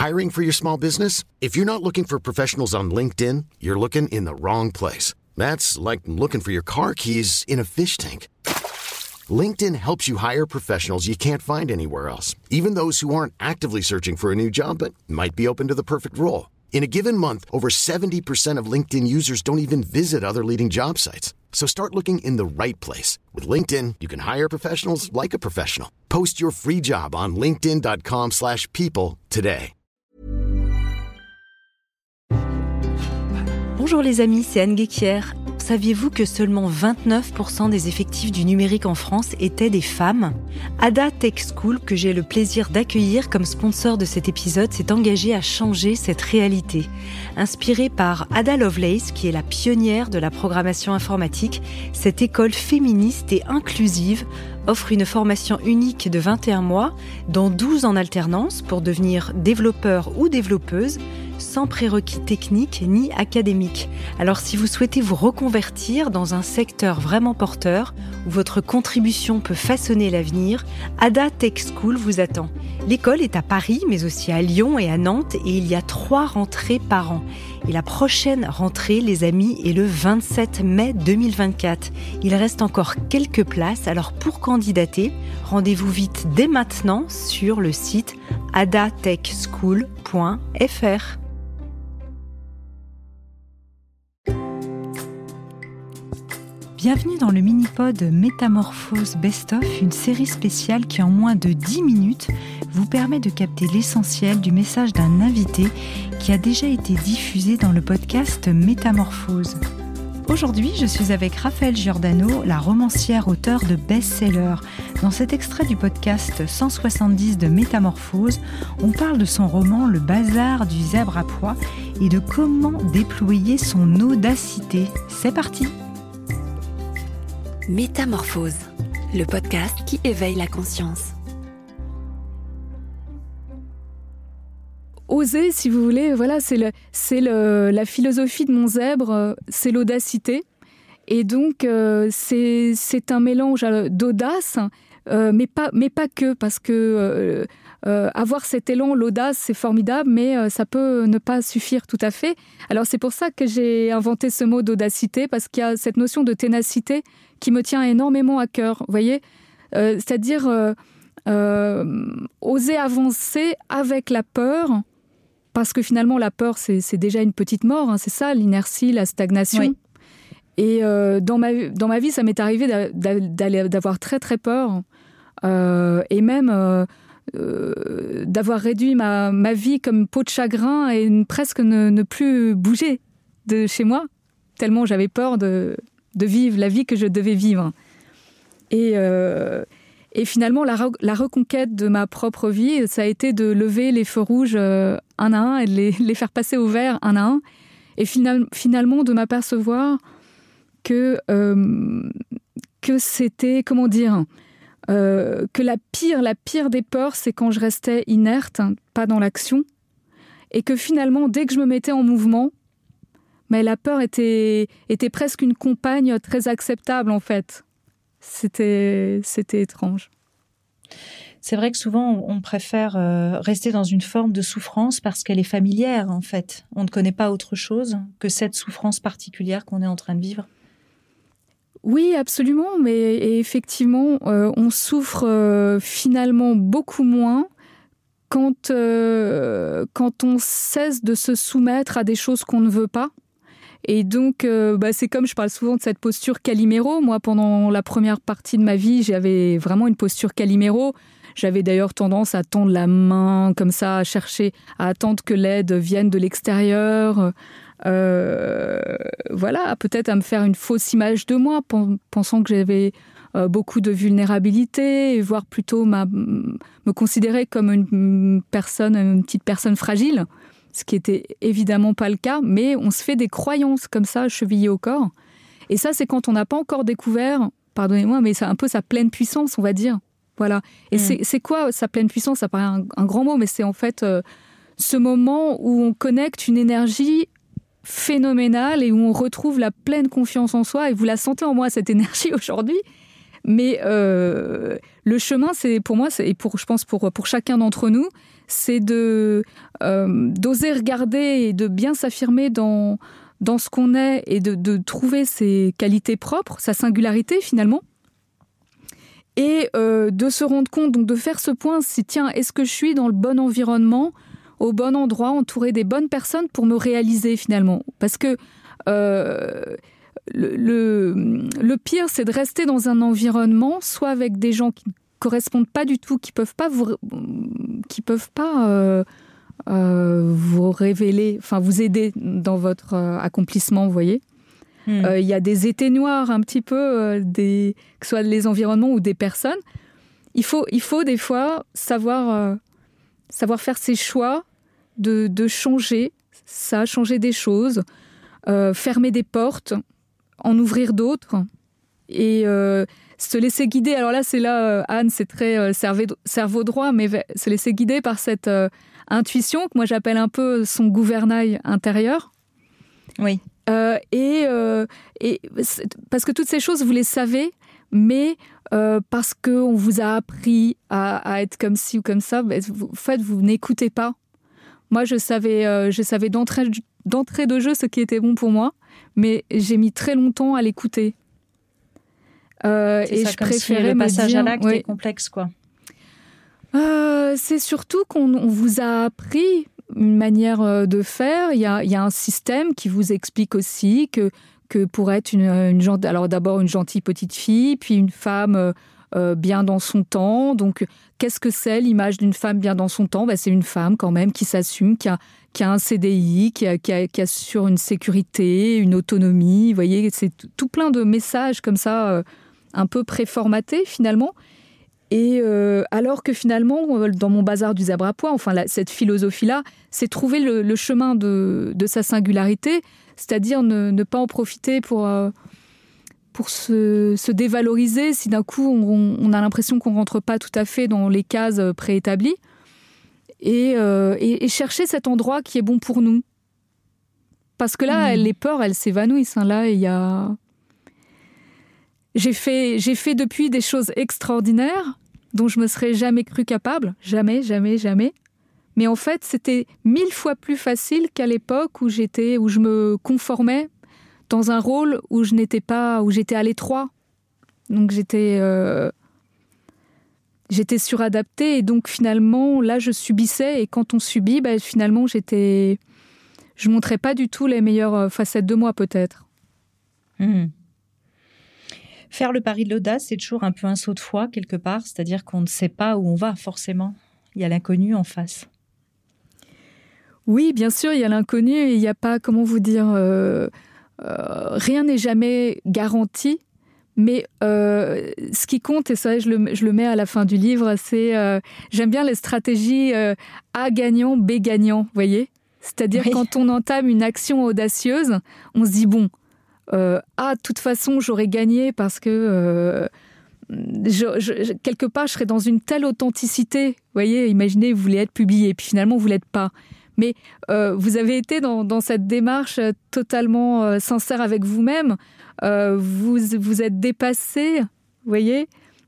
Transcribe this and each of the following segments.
Hiring for your small business? If you're not looking for professionals on LinkedIn, you're looking in the wrong place. That's like looking for your car keys in a fish tank. LinkedIn helps you hire professionals you can't find anywhere else, even those who aren't actively searching for a new job but might be open to the perfect role. In a given month, over 70% of LinkedIn users don't even visit other leading job sites. So start looking in the right place. With LinkedIn, you can hire professionals like a professional. Post your free job on linkedin.com/people today. Bonjour les amis, c'est Anne Guéquière. Saviez-vous que seulement 29% des effectifs du numérique en France étaient des femmes ? Ada Tech School, que j'ai le plaisir d'accueillir comme sponsor de cet épisode, s'est engagée à changer cette réalité. Inspirée par Ada Lovelace, qui est la pionnière de la programmation informatique, cette école féministe et inclusive offre une formation unique de 21 mois, dont 12 en alternance pour devenir développeur ou développeuse, sans prérequis techniques ni académiques. Alors si vous souhaitez vous reconvertir dans un secteur vraiment porteur, où votre contribution peut façonner l'avenir, Ada Tech School vous attend. L'école est à Paris, mais aussi à Lyon et à Nantes, et il y a 3 rentrées par an. Et la prochaine rentrée, les amis, est le 27 mai 2024. Il reste encore quelques places, alors pour candidater, rendez-vous vite dès maintenant sur le site adatechschool.fr. Bienvenue dans le mini-pod Métamorphose Best-of, une série spéciale qui en moins de 10 minutes vous permet de capter l'essentiel du message d'un invité qui a déjà été diffusé dans le podcast Métamorphose. Aujourd'hui, je suis avec Raphaëlle Giordano, la romancière auteure de best-seller. Dans cet extrait du podcast 170 de Métamorphose, on parle de son roman Le bazar du zèbre à pois et de comment déployer son audacité. C'est parti! Métamorphose, le podcast qui éveille la conscience. Oser, si vous voulez, voilà, c'est la philosophie de mon zèbre, c'est l'audacité. Et donc, c'est un mélange d'audace, mais pas que, parce que avoir cet élan, l'audace, c'est formidable, mais ça peut ne pas suffire tout à fait. Alors, c'est pour ça que j'ai inventé ce mot d'audacité, parce qu'il y a cette notion de ténacité qui me tient énormément à cœur, vous voyez, c'est-à-dire oser avancer avec la peur, parce que finalement la peur c'est déjà une petite mort, hein, c'est ça, l'inertie, la stagnation. Oui. Et dans ma vie, ça m'est arrivé d'avoir très très peur, et même d'avoir réduit ma vie comme peau de chagrin et presque ne plus bouger de chez moi, tellement j'avais peur de vivre la vie que je devais vivre. Et finalement, la reconquête de ma propre vie, ça a été de lever les feux rouges un à un et de les faire passer au vert un à un. Et finalement, de m'apercevoir que c'était, comment dire, que la pire des peurs, c'est quand je restais inerte, pas dans l'action. Et que finalement, dès que je me mettais en mouvement, mais la peur était presque une compagne très acceptable, en fait. C'était étrange. C'est vrai que souvent, on préfère rester dans une forme de souffrance parce qu'elle est familière, en fait. On ne connaît pas autre chose que cette souffrance particulière qu'on est en train de vivre. Oui, absolument. Mais effectivement, on souffre finalement beaucoup moins quand on cesse de se soumettre à des choses qu'on ne veut pas. Et donc, c'est comme je parle souvent de cette posture Calimero. Moi, pendant la première partie de ma vie, j'avais vraiment une posture Calimero. J'avais d'ailleurs tendance à tendre la main comme ça, à chercher, à attendre que l'aide vienne de l'extérieur. Voilà, peut-être à me faire une fausse image de moi, pensant que j'avais beaucoup de vulnérabilité, voire plutôt me considérer comme une petite personne fragile. Ce qui était évidemment pas le cas, mais on se fait des croyances comme ça, chevillées au corps. Et ça, c'est quand on n'a pas encore découvert, pardonnez-moi, mais c'est un peu sa pleine puissance, on va dire. Voilà. Et c'est quoi sa pleine puissance ? Ça paraît un grand mot, mais c'est en fait ce moment où on connecte une énergie phénoménale et où on retrouve la pleine confiance en soi. Et vous la sentez en moi, cette énergie, aujourd'hui. Mais le chemin, c'est pour moi, je pense pour chacun d'entre nous, c'est d'oser regarder et de bien s'affirmer dans ce qu'on est et de trouver ses qualités propres, sa singularité finalement. Et de se rendre compte, donc de faire ce point, si tiens, est-ce que je suis dans le bon environnement, au bon endroit, entouré des bonnes personnes pour me réaliser finalement. Parce que le pire, c'est de rester dans un environnement, soit avec des gens qui ne correspondent pas du tout, qui peuvent pas vous révéler, enfin vous aider dans votre accomplissement, vous voyez. Il y a des éteignoirs un petit peu, que ce soit les environnements ou des personnes. Il faut des fois savoir faire ses choix, de changer, ça, changer des choses, fermer des portes, en ouvrir d'autres et se laisser guider. Alors là, Anne, c'est très cerveau droit, mais se laisser guider par cette intuition que moi j'appelle un peu son gouvernail intérieur. Oui. Et parce que toutes ces choses, vous les savez, mais parce qu'on vous a appris à être comme ci ou comme ça, en fait, vous n'écoutez pas. Moi, je savais d'entrée de jeu ce qui était bon pour moi, mais j'ai mis très longtemps à l'écouter. Et je préférais le passage à l'acte est complexe, quoi. C'est surtout qu'on vous a appris une manière de faire. Il y a un système qui vous explique aussi que pour être alors d'abord une gentille petite fille, puis une femme bien dans son temps. Donc, qu'est-ce que c'est l'image d'une femme bien dans son temps ? C'est une femme quand même qui s'assume, qui a un CDI, qui assure une sécurité, une autonomie. Vous voyez, c'est tout plein de messages comme ça, un peu préformatés finalement. Et alors que finalement, dans mon bazar du zèbre à pois, cette philosophie-là, c'est trouver le chemin de sa singularité, c'est-à-dire ne pas en profiter pour se dévaloriser si d'un coup on a l'impression qu'on ne rentre pas tout à fait dans les cases préétablies et chercher cet endroit qui est bon pour nous. Parce que là, les peurs, elles s'évanouissent. Là, il y a... J'ai fait depuis des choses extraordinaires dont je me serais jamais cru capable. Jamais, jamais, jamais. Mais en fait, c'était 1000 fois plus facile qu'à l'époque où je me conformais dans un rôle où j'étais à l'étroit. Donc j'étais suradaptée et donc finalement, là, je subissais. Et quand on subit, finalement, je montrais pas du tout les meilleures facettes de moi, peut-être. Faire le pari de l'audace, c'est toujours un peu un saut de foi, quelque part. C'est-à-dire qu'on ne sait pas où on va, forcément. Il y a l'inconnu en face. Oui, bien sûr, il y a l'inconnu et il n'y a pas, comment vous dire, rien n'est jamais garanti. Mais ce qui compte, et ça, je le mets à la fin du livre, c'est j'aime bien les stratégies A gagnant, B gagnant, vous voyez ? C'est-à-dire quand on entame une action audacieuse, on se dit bon, de toute façon, j'aurais gagné parce que quelque part, je serais dans une telle authenticité. Vous voyez, imaginez, vous voulez être publié, puis finalement, vous ne l'êtes pas. Mais vous avez été dans cette démarche totalement sincère avec vous-même. Vous êtes dépassé, vous voyez.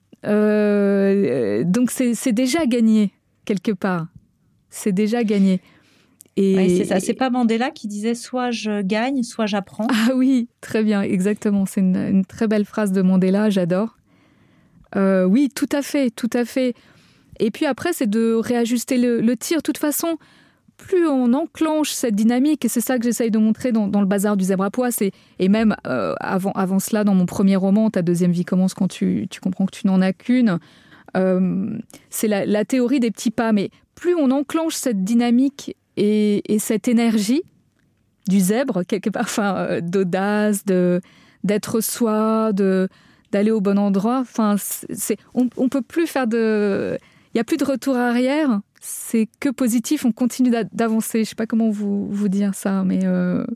Donc, c'est déjà gagné, quelque part. C'est déjà gagné. Oui, c'est ça. C'est pas Mandela qui disait « soit je gagne, soit j'apprends ». Ah oui, très bien, exactement. C'est une très belle phrase de Mandela, j'adore. Oui, tout à fait, tout à fait. Et puis après, c'est de réajuster le tir. De toute façon, plus on enclenche cette dynamique, et c'est ça que j'essaye de montrer dans le bazar du zèbre à pois, et même avant cela, dans mon premier roman, Ta deuxième vie commence quand tu comprends que tu n'en as qu'une, c'est la théorie des petits pas. Mais plus on enclenche cette dynamique et cette énergie du zèbre, quelque part, d'audace, d'être soi, d'aller au bon endroit, on peut plus faire il n'y a plus de retour arrière, c'est que positif, on continue d'avancer. Je ne sais pas comment vous dire ça, mais...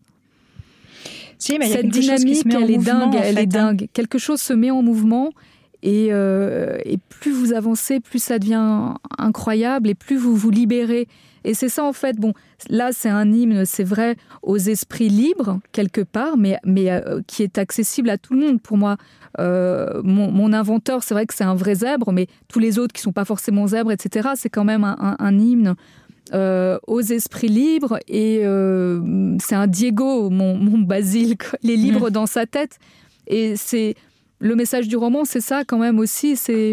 Si, mais cette dynamique, elle est dingue. Quelque chose se met en mouvement Et plus vous avancez, plus ça devient incroyable et plus vous vous libérez. Et c'est ça en fait, bon, là c'est un hymne, c'est vrai, aux esprits libres quelque part, mais qui est accessible à tout le monde. Pour moi, mon inventeur, c'est vrai que c'est un vrai zèbre, mais tous les autres qui sont pas forcément zèbres, etc., c'est quand même un hymne aux esprits libres. Et c'est un Diego, mon Basile, quoi. Il est libre dans sa tête. Et c'est le message du roman, c'est ça quand même aussi, c'est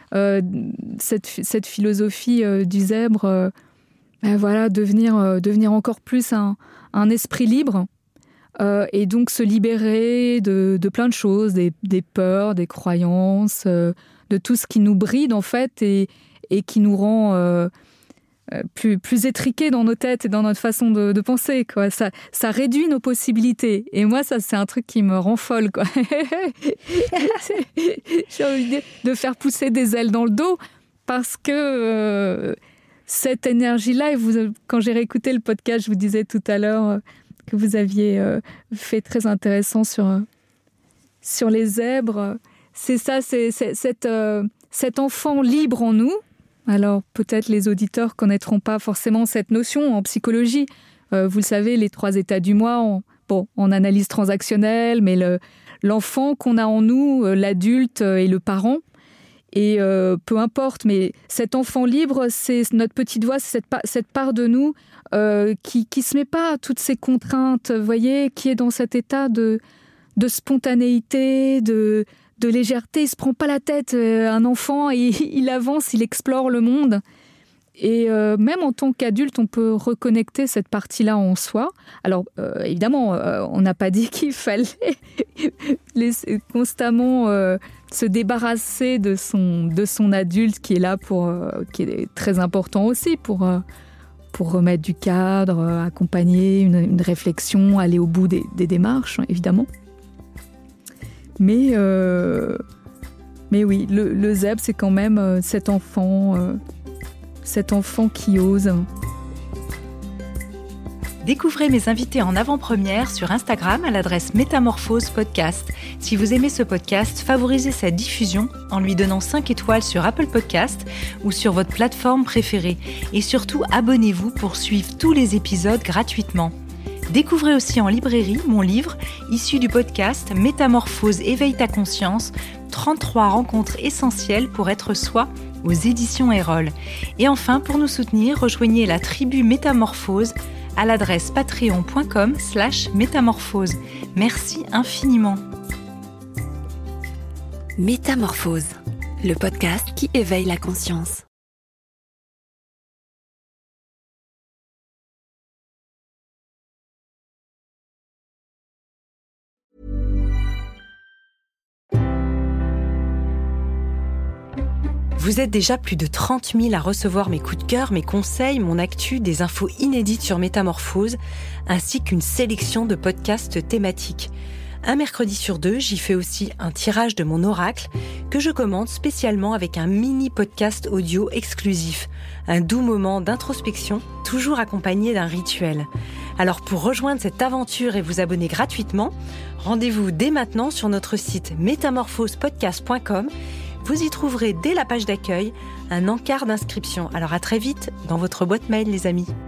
cette philosophie du zèbre. Voilà, devenir encore plus un esprit libre et donc se libérer de plein de choses, des peurs, des croyances, de tout ce qui nous bride en fait et qui nous rend plus étriqués dans nos têtes et dans notre façon de penser, quoi. Ça réduit nos possibilités. Et moi, ça, c'est un truc qui me rend folle, quoi. J'ai envie de faire pousser des ailes dans le dos parce que... cette énergie-là, et quand j'ai réécouté le podcast, je vous disais tout à l'heure que vous aviez fait très intéressant sur les zèbres. C'est ça, c'est cet enfant libre en nous. Alors peut-être les auditeurs connaîtront pas forcément cette notion en psychologie. Vous le savez, les 3 états du moi, en analyse transactionnelle, mais l'enfant qu'on a en nous, l'adulte et le parent. Et peu importe, mais cet enfant libre, c'est notre petite voix, c'est cette part de nous qui se met pas à toutes ces contraintes, vous voyez, qui est dans cet état de spontanéité, de légèreté. Il se prend pas la tête, un enfant, il avance, il explore le monde. Et même en tant qu'adulte, on peut reconnecter cette partie-là en soi. Alors, évidemment, on n'a pas dit qu'il fallait constamment se débarrasser de son adulte qui est là qui est très important aussi pour remettre du cadre, accompagner une réflexion, aller au bout des démarches, évidemment. Mais oui, le zèbre, c'est quand même cet enfant qui ose. Découvrez mes invités en avant-première sur Instagram à l'adresse Métamorphose Podcast. Si vous aimez ce podcast, favorisez sa diffusion en lui donnant 5 étoiles sur Apple Podcast ou sur votre plateforme préférée. Et surtout, abonnez-vous pour suivre tous les épisodes gratuitement. Découvrez aussi en librairie mon livre issu du podcast Métamorphose, éveille ta conscience, 33 rencontres essentielles pour être soi aux éditions Erol. Et enfin, pour nous soutenir, rejoignez la tribu Métamorphose à l'adresse patreon.com/métamorphose. Merci infiniment. Métamorphose, le podcast qui éveille la conscience. Vous êtes déjà plus de 30 000 à recevoir mes coups de cœur, mes conseils, mon actu, des infos inédites sur Métamorphose, ainsi qu'une sélection de podcasts thématiques. Un mercredi sur 2, j'y fais aussi un tirage de mon oracle que je commente spécialement avec un mini podcast audio exclusif. Un doux moment d'introspection, toujours accompagné d'un rituel. Alors pour rejoindre cette aventure et vous abonner gratuitement, rendez-vous dès maintenant sur notre site métamorphosepodcast.com. Vous y trouverez dès la page d'accueil un encart d'inscription. Alors à très vite dans votre boîte mail les amis.